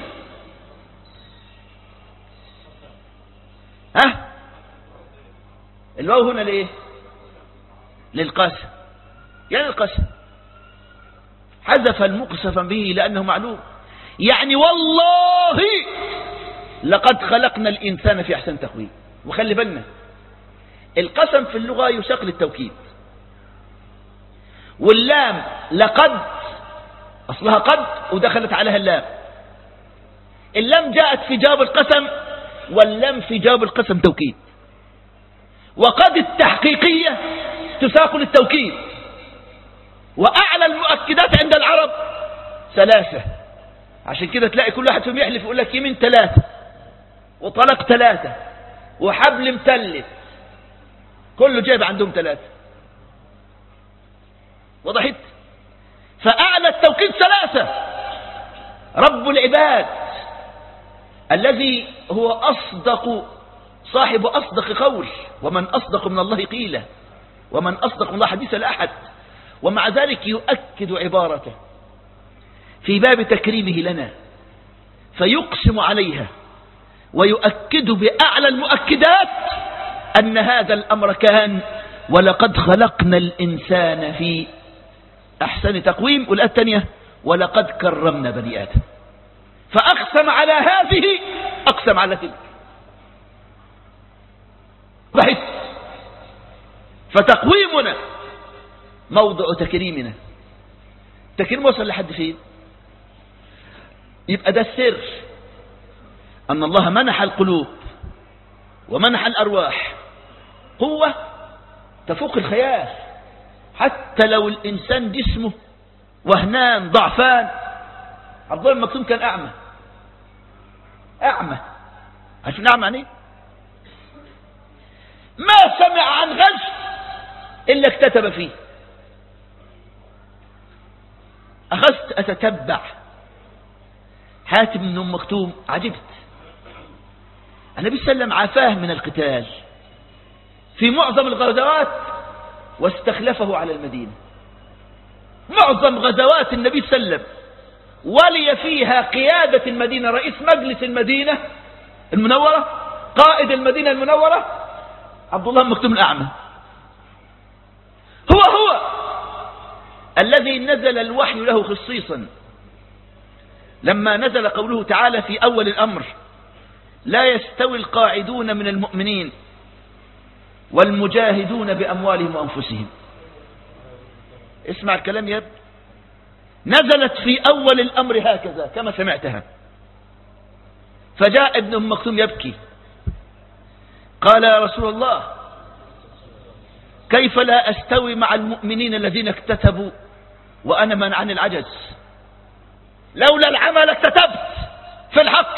الواو هنا ليه؟ للقسم. يعني القسم حذف المقسفا به لأنه معلوم. يعني والله لقد خلقنا الإنسان في أحسن تقويم. وخلي بالنا القسم في اللغة يساق للتوكيد، واللام لقد أصلها قد ودخلت عليها اللام. اللام جاءت في جواب القسم، واللام في جواب القسم توكيد. وقد التحقيقية تساق للتوكيد. وأعلى المؤكدات عند العرب 3. عشان كده تلاقي كل واحد فيهم يحلف يقول لك يمين 3 وطلق 3 وحبل متلت، كله جايب عندهم 3. وضحت؟ فأعلى التوكيد 3. رب العباد الذي هو أصدق، صاحب أصدق قول، ومن أصدق من الله قيلا، ومن أصدق من الله حديث لأحد. ومع ذلك يؤكد عبارته في باب تكريمه لنا، فيقسم عليها ويؤكد بأعلى المؤكدات أن هذا الأمر كان ولقد خلقنا الإنسان في أحسن تقويم. والآية الثانية ولقد كرمنا بني آدم. فأقسم على هذه أقسم على تلك. بحث. فتقويمنا موضع تكريمنا. التكريم وصل لحد فين؟ يبقى ده السر، أن الله منح القلوب ومنح الأرواح قوة تفوق الخيال. حتى لو الإنسان جسمه وهنان ضعفان. عبد الله المكتوم كان أعمى. عشان أعمى يعني ما سمع عن غش إلا اكتتب فيه. أخذت أتتبع حاتم بن أم مكتوم، عجبت. النبي صلى الله عليه وسلم عافاه من القتال في معظم الغزوات واستخلفه على المدينة. معظم غزوات النبي صلى الله عليه وسلم ولي فيها قيادة المدينة، رئيس مجلس المدينة المنورة، قائد المدينة المنورة، عبد الله بن مكتوم الأعمى. هو الذي نزل الوحي له خصيصا لما نزل قوله تعالى في أول الأمر: لا يستوي القاعدون من المؤمنين والمجاهدون بأموالهم وأنفسهم. اسمع الكلام يا ابن. نزلت في أول الأمر هكذا كما سمعتها. فجاء ابن أم مكتوم يبكي، قال: يا رسول الله، كيف لا أستوي مع المؤمنين الذين اكتتبوا وأنا من عن العجز؟ لولا العمل اكتتبت في الحق.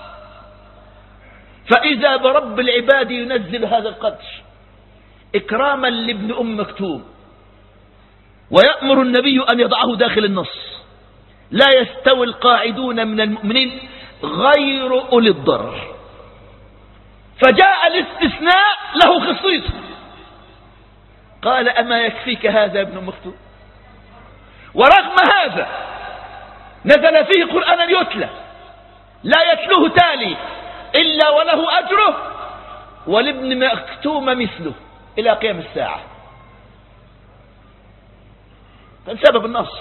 فإذا برب العباد ينزل هذا القدر إكراما لابن أم مكتوم، ويأمر النبي أن يضعه داخل النص: لا يستوي القاعدون من المؤمنين غير أولي الضرر. فجاء الاستثناء له خصيص. قال: أما يكفيك هذا يا ابن أم مكتوم؟ ورغم هذا نزل فيه قرآن يتلى لا يتلوه تالي إلا وله أجره، ولابن مكتوم مثله إلى قيام الساعة. كان سبب النص،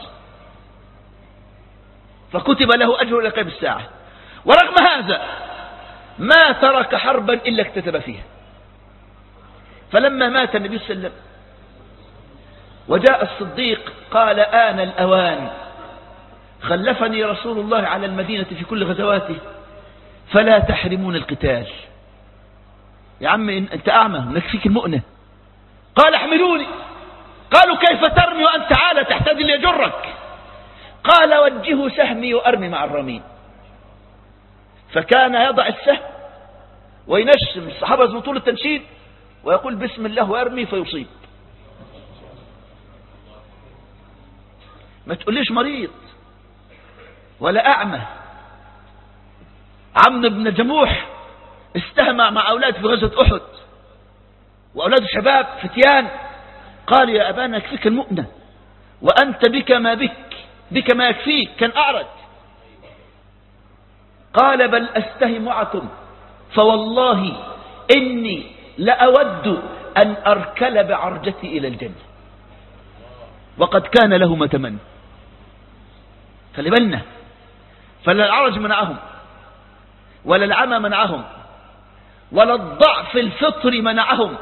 فكتب له أجر إلى قيام الساعة. ورغم هذا ما ترك حربا إلا اكتتب فيها. فلما مات النبي صلى الله عليه وسلم وجاء الصديق قال آن الأوان، خلفني رسول الله على المدينة في كل غزواته فلا تحرمون القتال. يا عم أنت أعمى نكفيك المؤنة. قال احملوني. قالوا كيف ترمي وأنت عالة تحتاج ليجرك؟ قال وجهوا سهمي وأرمي مع الرمين. فكان يضع السهم وينشم، الصحابة يزمطون التنشيد ويقول بسم الله وأرمي فيصيب. ما تقوليش مريض ولا أعمى. عمرو بن جموح استهمع مع أولاد في غزوة أحد، وأولاد الشباب فتيان، قال يا أبانا يكفيك المؤنة وأنت بك ما يكفيك، كان أعرج. قال بل أستهم معكم فوالله إني لأود أن أركل بعرجتي إلى الجنة. وقد كان له ما تمنى. خلي بالنا، فلا العرج منعهم ولا العمى منعهم ولا الضعف الفطري منعهم.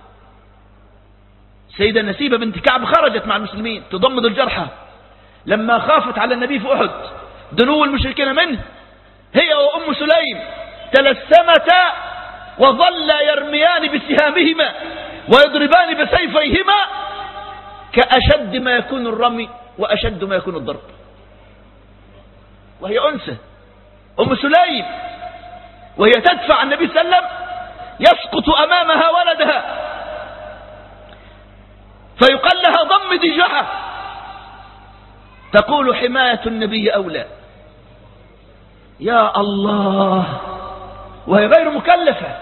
سيدة نسيبة بنت كعب خرجت مع المسلمين تضمد الجرحى لما خافت على النبي في أحد دنو المشركين منه، هي وأم سليم تلسمتا وظل يرميان بسهامهما ويضربان بسيفيهما كأشد ما يكون الرمي وأشد ما يكون الضرب. وهي أنثى أم سليم، وهي تدفع النبي صلى الله عليه وسلم يسقط أمامها ولدها فيقال لها ضم ضجعها، تقول حماية النبي أولى. يا الله، وهي غير مكلفة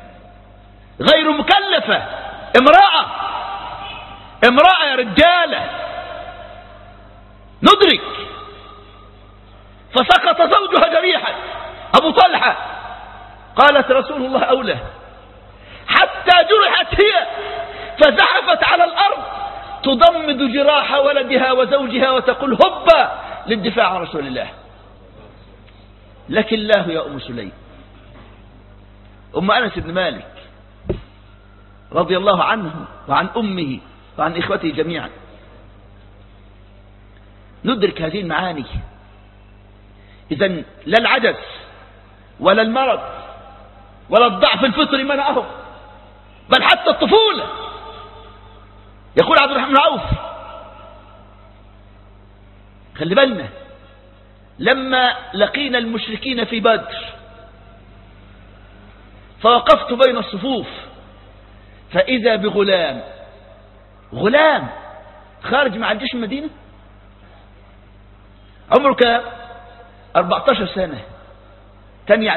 امرأة يا رجالة ندرك. فسقط زوجها جريحا أبو طلحة، قالت رسول الله أولى، حتى جرحت هي فزحفت على الأرض تضمد جراح ولدها وزوجها وتقول هبا للدفاع عن رسول الله. لكن الله يا أم سليم. أم أنس بن مالك رضي الله عنه وعن أمه وعن إخوته جميعا. ندرك هذه المعاني. إذن لا العجز ولا المرض ولا الضعف الفطري منعهم، بل حتى الطفولة. يقول عبد الرحمن بن عوف خلي بالنا، لما لقينا المشركين في بدر فوقفت بين الصفوف فإذا بغلام خارج مع الجيش من المدينة، عمره 14 سنة، تاني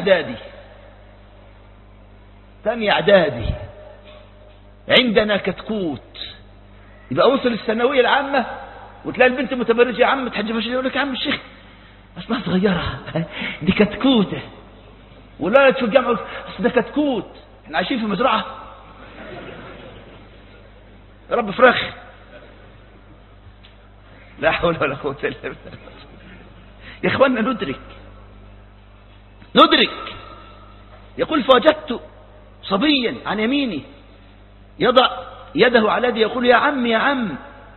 إعدادي. عندنا كتكوت، يبقى وصل الثانوية العامة وتلاقي البنت متبرجة، يا عم تحجب عشان يقول لك يا عم الشيخ أصلها صغيرة دي كتكوتة، ولا في الجامعة أصل ده كتكوت، احنا عايشين في مزرعة يا رب فراخ. لا حول ولا قوة إلا بالله. يا إخواننا ندرك. يقول فوجدت صبيا عن يميني يضع يده على يدي يقول يا عم.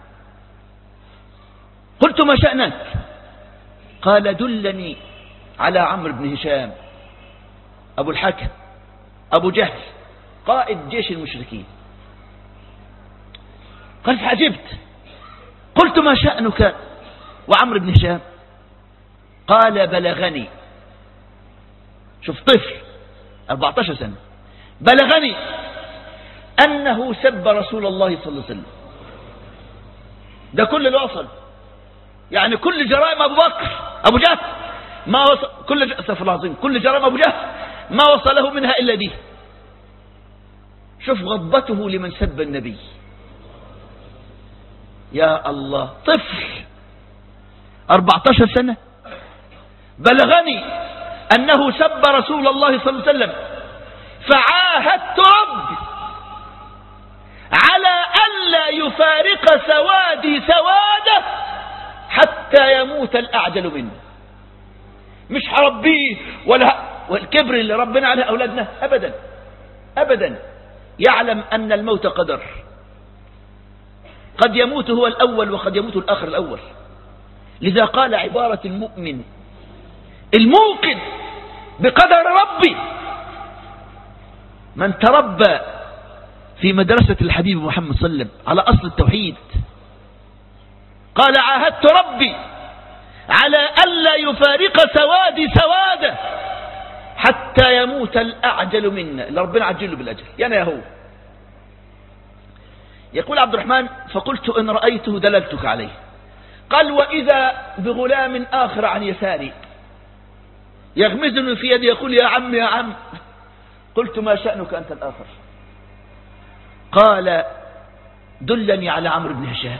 قلت ما شأنك؟ قال دلني على عمرو بن هشام أبو الحكم أبو جهل قائد جيش المشركين. قال فعجبت. قلت ما شأنك وعمرو بن هشام؟ قال بلغني، شوف طفل 14 سنة، بلغني أنه سب رسول الله صلى الله عليه وسلم. ده كل اللي وصل، يعني كل جرائم أبو جهل ما وصل، كل جرائم أبو جهل ما وصله منها إلا دي. شوف غضبته لمن سب النبي. يا الله، طفل 14 سنة بلغني أنه سب رسول الله صلى الله عليه وسلم فعاهدت ربي على ألا يفارق سوادي سواده حتى يموت الأعجل منه. مش هربيه والكبر اللي ربنا عليه أولادنا أبدا أبدا. يعلم أن الموت قدر، قد يموت هو الأول وقد يموت الآخر الأول. لذا قال عبارة المؤمن الموقن بقدر ربي من تربى في مدرسة الحبيب محمد صلى الله عليه وسلم على أصل التوحيد. قال عاهدت ربي على ألا يفارق سوادي سواده حتى يموت الأعجل منا، اللي ربنا عجله بالأجل يعني هو. يقول عبد الرحمن فقلت إن رأيته دللتك عليه. قال وإذا بغلام آخر عن يساري يغمزني في يدي يقول يا عم يا عم. قلت ما شأنك أنت الآخر؟ قال دلني على عمرو بن هشام.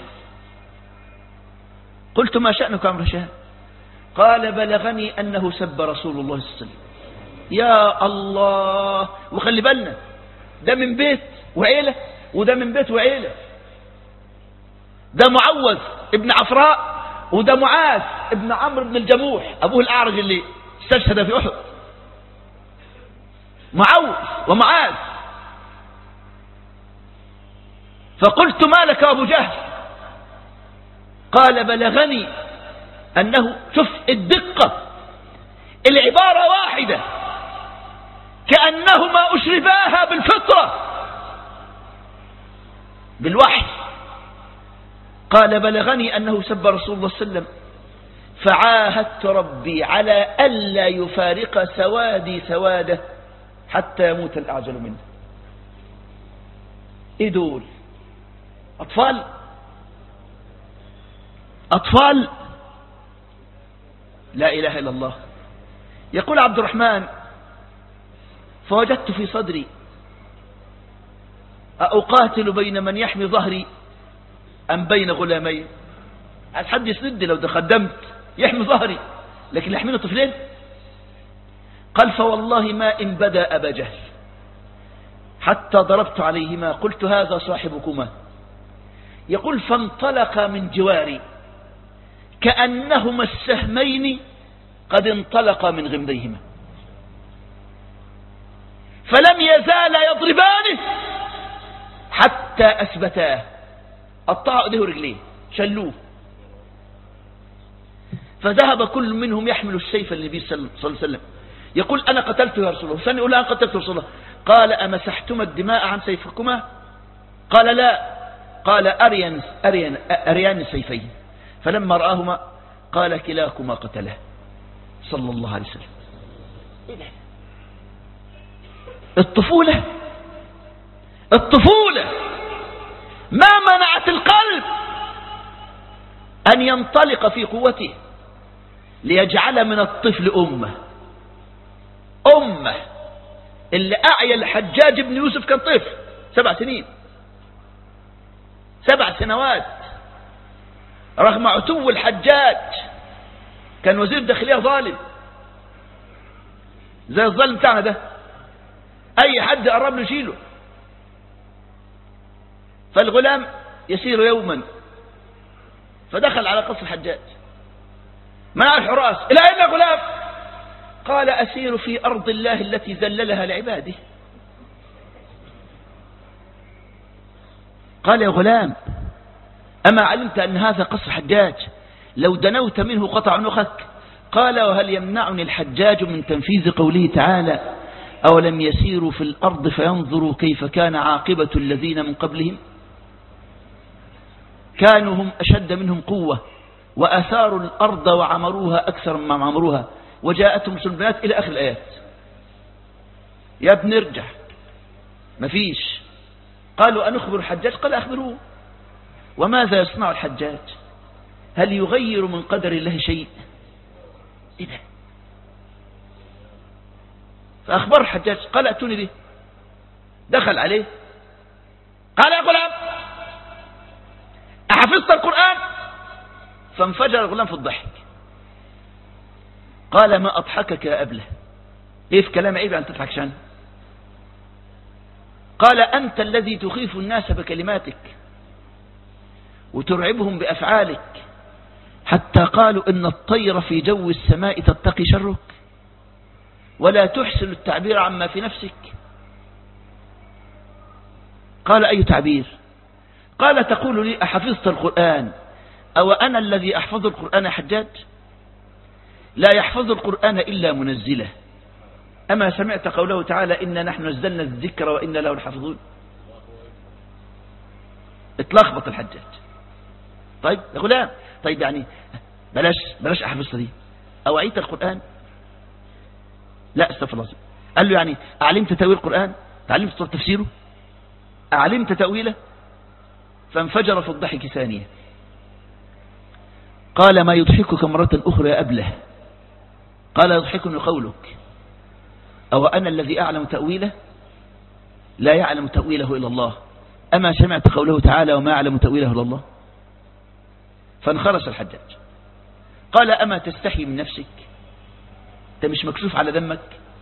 قلت ما شأنك عمرو بن هشام؟ قال بلغني أنه سب رسول الله صلى الله عليه وسلم. يا الله. وخلي بالنا ده من بيت وعيلة وده من بيت وعيلة. ده معوذ ابن عفراء وده معاذ ابن عمرو بن الجموح أبوه الأعرج اللي استشهد في أحد. معوذ ومعاذ. فقلت ما لك أبو جهل؟ قال بلغني أنه شوف الدقة، العبارة واحدة كأنهما أشرباها بالفطرة بالوحي. قال بلغني أنه سب رسول الله صلى الله عليه وسلم فعاهدت ربي على ألا يفارق سوادي سواده حتى يموت الأعجل منه. إيه دول؟ أطفال أطفال. لا إله إلا الله. يقول عبد الرحمن فوجدت في صدري أقاتل بين من يحمي ظهري أم بين غلامين. عايز حد يسند لو تقدمت يحمي ظهري لكن يحميني طفلين. قال فوالله ما إن بدا أبا جهل حتى ضربت عليهما قلت هذا صاحبكما. يقول فانطلق من جواري كأنهما السهمين قد انطلق من غمديهما فلم يزال يضربانه حتى أثبتاه. قطعوا ايديه ورجليه شلوه. فذهب كل منهم يحمل السيف للنبي صلى الله عليه وسلم يقول أنا قتلته يا رسول الله. ثاني يقول أنا قتلته يا رسول الله. قال أمسحتما الدماء عن سيفكما؟ قال لا. قال أريان السيفين. فلما رآهما قال كلاكما قتله صلى الله عليه وسلم. الطفولة ما منعت القلب أن ينطلق في قوته ليجعل من الطفل أمة. اللي أعيا الحجاج بن يوسف كان طفل 7 سنين 7 سنوات رغم عتو الحجاج. كان وزير الداخلية ظالم زي الظالم بتاعنا ده، أي حد قرب له يشيله. فالغلام يسير يوما فدخل على قصر الحجاج منع الحراس. إلى أين يا غلام؟ قال أسير في أرض الله التي ذللها لعباده. قال يا غلام أما علمت أن هذا قصر حجاج لو دنوت منه قطع عنقك؟ قال وهل يمنعني الحجاج من تنفيذ قوله تعالى أولم يسيروا في الأرض فينظروا كيف كان عاقبة الذين من قبلهم كانوا هم أشد منهم قوة وأثاروا الأرض وعمروها أكثر مما عمروها وجاءتهم سلبيات إلى آخر الآيات. يا ابن ارجع. مفيش. قالوا أنخبر الحجاج؟ قال أخبروه. وماذا يصنع الحجاج؟ هل يغير من قدر الله شيء؟ إيه ده؟ فأخبر الحجاج قال أتوني به. دخل عليه قال يا غلام أحفظت القرآن؟ فانفجر الغلام في الضحك. قال ما أضحكك يا أبله؟ إيه في كلام عيب أن تضحك شان؟ قال أنت الذي تخيف الناس بكلماتك وترعبهم بأفعالك، حتى قالوا إن الطير في جو السماء تتقي شرك ولا تحسن التعبير عما في نفسك. قال أي تعبير؟ قال تقول لي أحفظت القرآن؟ أو أنا الذي أحفظ القرآن حجاج؟ لا يحفظ القرآن إلا منزله. أما سمعت قوله تعالى إنا نحن نزلنا الذكر وإنا له الحافظون؟ اتلخبط الحجاج. طيب يا غلام، طيب يعني بلاش أحفظت دي، أوعيت القرآن؟ لا استغفر الله. قال له يعني أعلمت تأويل القرآن؟ تعلمت تفسيره؟ أعلمت تأويله؟ فانفجر في الضحك ثانية. قال ما يضحكك مرة أخرى يا أبله؟ قال يضحكني قولك أو أنا الذي أعلم تأويله؟ لا يعلم تأويله إلا الله. أما سمعت قوله تعالى وما أعلم تأويله إلا الله؟ فانخرس الحجاج. قال أما تستحي من نفسك؟ أنت مش مكشوف على دمك؟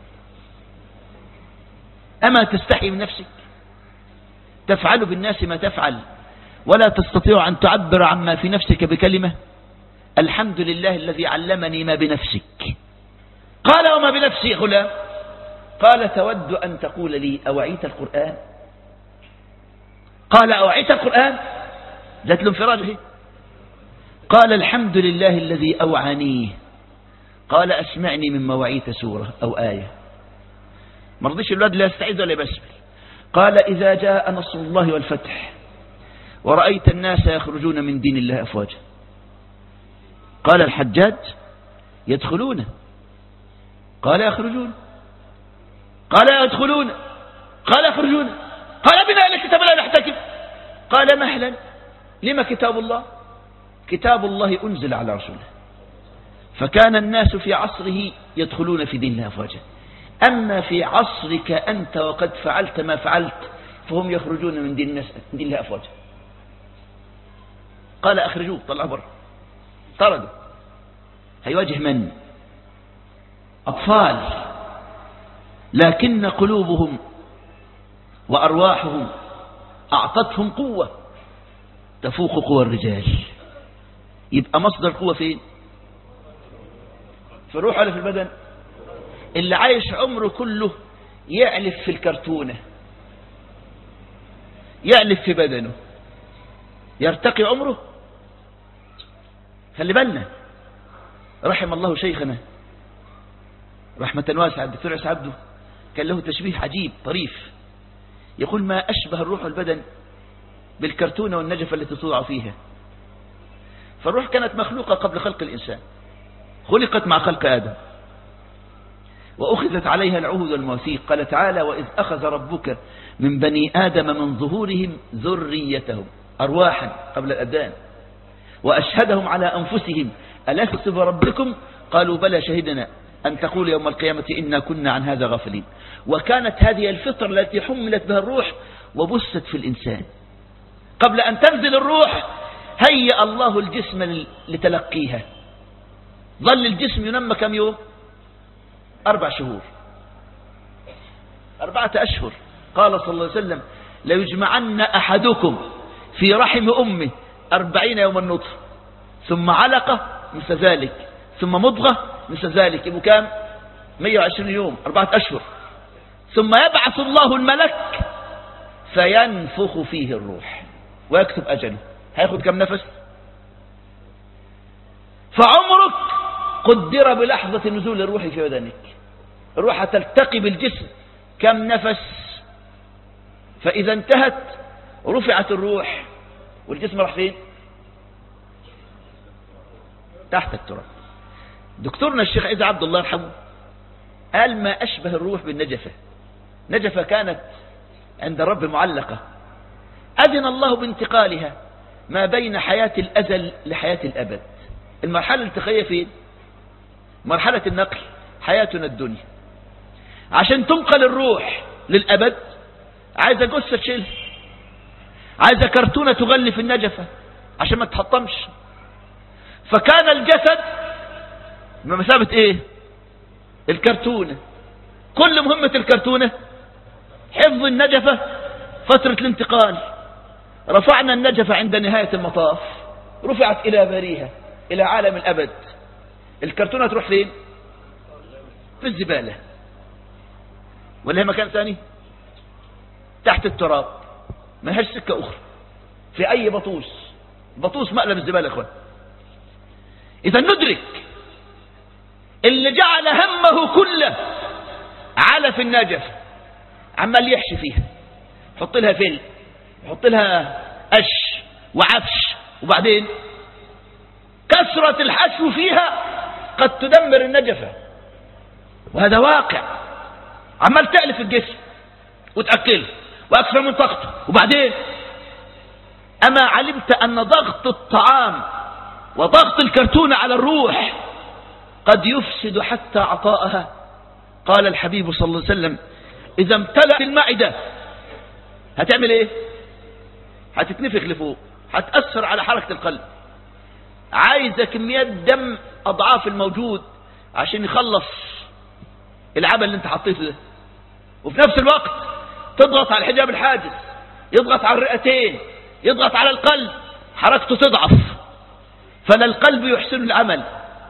أما تستحي من نفسك؟ تفعل بالناس ما تفعل ولا تستطيع أن تعبر عما في نفسك بكلمة. الحمد لله الذي علمني ما بنفسك. قال وما بنفسي غلام؟ قال تود أن تقول لي أوعيت القرآن؟ قال أوعيت القرآن؟ جات له انفراجه. قال الحمد لله الذي أوعانيه. قال أسمعني من مواعيت سورة أو آية. ما رضيش الولاد لا يستعيذ ولا يبسمل. قال إذا جاء نصر الله والفتح ورأيت الناس يخرجون من دين الله أفواجا. قال الحجاج يدخلون. قال يخرجون. قال يدخلون. قال يخرجون. قال بنا إلى كتاب لا نحتكم. قال مهلا، لما كتاب الله؟ كتاب الله أنزل على رسوله، فكان الناس في عصره يدخلون في دين الله أفواجا، أما في عصرك أنت وقد فعلت ما فعلت فهم يخرجون من دين الله أفواجا. قال أخرجوه، طلعوا برا. طردوا. هيواجه من؟ أطفال، لكن قلوبهم وأرواحهم أعطتهم قوة تفوق قوى الرجال. يبقى مصدر قوة فين؟ في الروح ولا في البدن؟ اللي عايش عمره كله يعلف في الكرتونة، يعلف في بدنه، يرتقي عمره؟ خلي بالنا. رحم الله شيخنا رحمة واسعة الدكتور عيسى عبده، كان له تشبيه عجيب طريف، يقول ما أشبه الروح والبدن بالكرتونة والنجفة التي توضع فيها. فالروح كانت مخلوقة قبل خلق الإنسان، خلقت مع خلق آدم وأخذت عليها العهود والمواثيق. قال تعالى وإذ أخذ ربك من بني آدم من ظهورهم ذريتهم أرواحا قبل الأبدان وأشهدهم على أنفسهم ألست بربكم قالوا بلى شهدنا أن تقول يوم القيامة إنا كنا عن هذا غافلين. وكانت هذه الفطر التي حملت بها الروح وبثت في الإنسان. قبل أن تنزل الروح هيأ الله الجسم لتلقيها. ظل الجسم ينمى كم يوم؟ 4 شهور، 4 أشهر. قال صلى الله عليه وسلم ليجمعن أحدكم في رحم أمه 40 يوما نطفة ثم علقة مثل ذلك ثم مضغة مثل ذلك، يبقوا كام؟ 120 يوم، 4 أشهر. ثم يبعث الله الملك فينفخ فيه الروح ويكتب أجله. هياخد كم نفس؟ فعمرك قدر بلحظة نزول الروح في بدنك. الروح تلتقي بالجسم كم نفس؟ فإذا انتهت رفعت الروح والجسم راح فين؟ تحت التراب. دكتورنا الشيخ عيسى عبد الله يرحمه قال ما أشبه الروح بالنجفة. نجفة كانت عند الرب معلقة، أذن الله بانتقالها ما بين حياة الأزل لحياة الأبد. المرحلة الانتقالية فين؟ مرحلة النقل، حياتنا الدنيا. عشان تنقل الروح للأبد عايزة جثة تشيلها، عايزة كرتونة تغلف النجفة عشان ما تحطمش. فكان الجسد بمثابة ايه؟ الكرتونة. كل مهمة الكرتونة حفظ النجفة فترة الانتقال رفعنا النجفة عند نهاية المطاف، رفعت إلى بريها، إلى عالم الأبد. الكرتونة تروح فين؟ في الزبالة، ولا هي مكان ثاني؟ تحت التراب، ما لهاش سكة أخرى في أي بطوس مقلب الزبالة يا أخوان. إذا ندرك اللي جعل همه كله على في النجف، عمال يحشي فيها، يحط لها فل، يحط لها قش وعفش، وبعدين كثرة الحشو فيها قد تدمر النجفة، وهذا واقع. عمال تألف الجسم وتأكله وأكثر من طاقته، وبعدين أما علمت أن ضغط الطعام وضغط الكرتون على الروح قد يفسد حتى عطاءها؟ قال الحبيب صلى الله عليه وسلم: إذا امتلأت المعدة هتعمل إيه؟ هتتنفخ لفوق، هتأثر على حركة القلب، عايزة كميات دم أضعاف الموجود عشان يخلص العمل اللي انت حطيته ده، وفي نفس الوقت تضغط على الحجاب الحاجز، يضغط على الرئتين، يضغط على القلب، حركته تضعف، فلا القلب يحسن العمل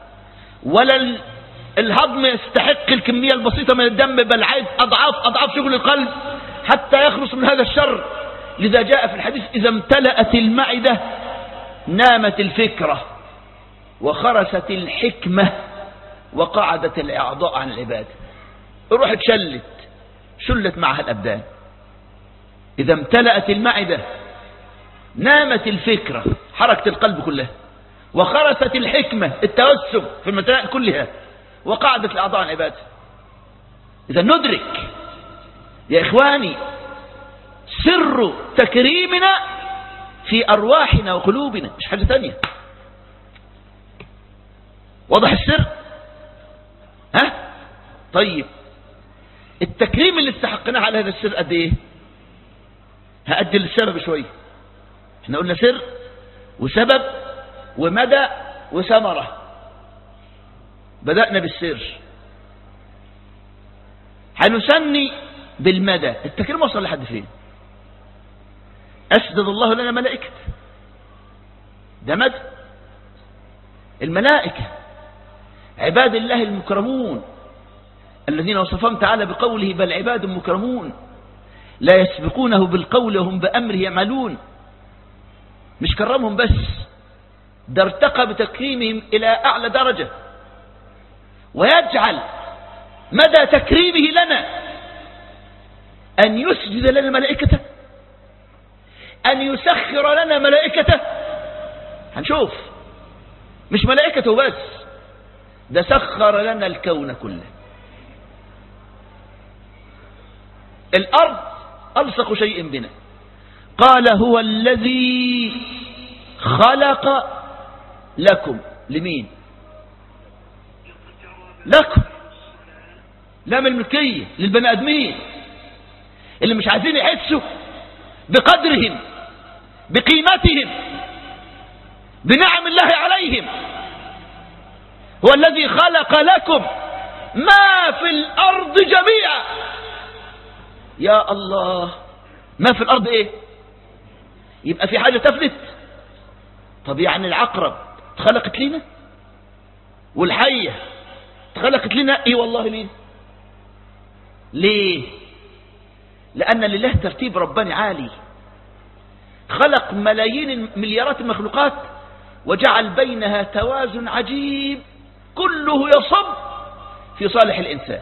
ولا الهضم يستحق الكمية البسيطة من الدم، بل عايز أضعاف شغل القلب حتى يخلص من هذا الشر. لذا جاء في الحديث: إذا امتلأت المعدة نامت الفكرة وخرست الحكمة وقعدت الأعضاء عن العبادة. الروح شلت معها الأبدان. إذا امتلأت المعدة نامت الفكرة، حركة القلب كلها، وخرست الحكمة، التوسم في المسائل كلها، وقعدت الأعضاء عن العبادة. إذا ندرك يا إخواني سر تكريمنا في أرواحنا وقلوبنا، مش حاجة ثانية. واضح السر؟ ها؟ طيب التكريم اللي استحقناه على هذا السر قد ايه؟ هأجل السبب شوية. احنا قلنا سر وسبب ومدى وثمرة. بدأنا بالسر، هنسني بالمدى. التكريم وصل لحد فين؟ أسدد الله لنا ملائكة، ده مدى. الملائكة عباد الله المكرمون الذين وصفهم تعالى بقوله: بل عباد مكرمون لا يسبقونه بالقول وهم بأمره يعملون. مش كرمهم بس، ده ارتقى بتكريمهم إلى أعلى درجة، ويجعل مدى تكريمه لنا أن يسجد لنا ملائكته، أن يسخر لنا ملائكته. هنشوف مش ملائكته بس، ده سخر لنا الكون كله. الأرض ألصق شيء بنا. قال: هو الذي خلق لكم. لمين؟ لكم، لام الملكية للبني آدمين اللي مش عايزين يحسوا بقدرهم، بقيمتهم، بنعم الله عليهم. هو الذي خلق لكم ما في الأرض جميعا. يا الله، ما في الأرض إيه؟ يبقى في حاجة تفلت؟ طب يعني العقرب اتخلقت لنا، والحية اتخلقت لنا؟ ايه والله. ليه؟ لأن لله ترتيب رباني عالي، خلق ملايين مليارات المخلوقات وجعل بينها توازن عجيب كله يصب في صالح الإنسان،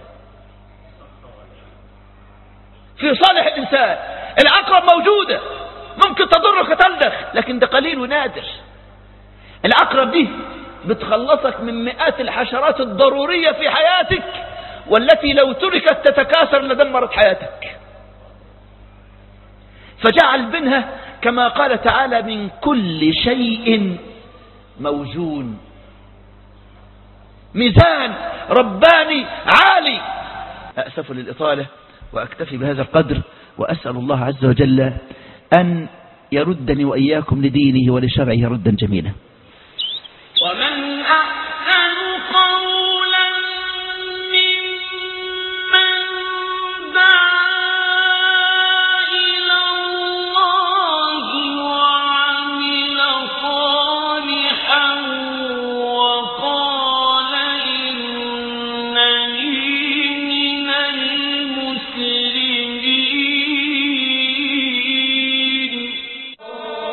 في صالح الإنسان. العقرب موجودة، ممكن تضرك تلدخ، لكن ده قليل ونادر. العقرب دي بتخلصك من مئات الحشرات الضرورية في حياتك، والتي لو تركت تتكاثر لدمرت حياتك. فجعل بينها كما قال تعالى: من كل شيء موزون. ميزان رباني عالي. أأسف للإطالة وأكتفي بهذا القدر، وأسأل الله عز وجل أن يردني وإياكم لدينه ولشرعه ردا جميلا.